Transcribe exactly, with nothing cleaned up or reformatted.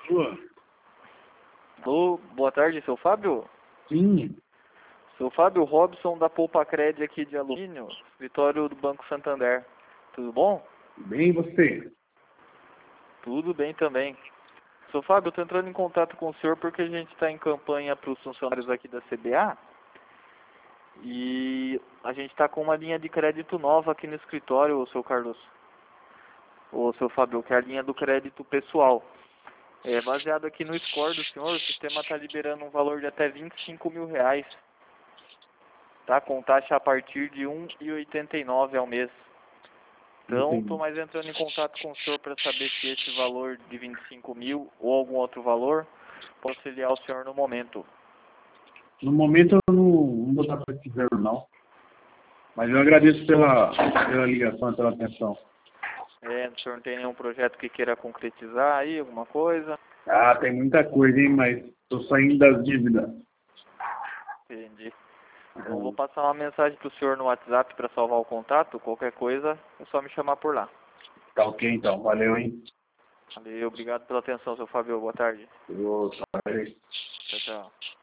Boa. Alô, boa tarde, seu Fábio? Sim. Seu Fábio Robson da Poupa Cred aqui de Alumínio, escritório do Banco Santander. Tudo bom? Bem, e você? Tudo bem também. Seu Fábio, eu estou entrando em contato com o senhor porque a gente está em campanha para os funcionários aqui da C B A e a gente está com uma linha de crédito nova aqui no escritório, o seu Carlos. Ô, seu Fábio, que é a linha do crédito pessoal. É baseado aqui no score do senhor, o sistema está liberando um valor de até vinte e cinco mil reais. Tá? Com taxa a partir de um vírgula oitenta e nove ao mês. Então, estou mais entrando em contato com o senhor para saber se esse valor de vinte e cinco mil ou algum outro valor pode auxiliar o senhor no momento. No momento eu não, não vou dar para te ver, não. Mas eu agradeço pela, pela ligação, pela atenção. É, o senhor não tem nenhum projeto que queira concretizar aí, alguma coisa? Ah, tem muita coisa, hein? Mas estou saindo das dívidas. Entendi. Então, vou passar uma mensagem para o senhor no WhatsApp para salvar o contato. Qualquer coisa, é só me chamar por lá. Tá ok, então. Valeu, hein? Valeu, obrigado pela atenção, seu Fábio. Boa tarde. Eu, Tchau, tchau.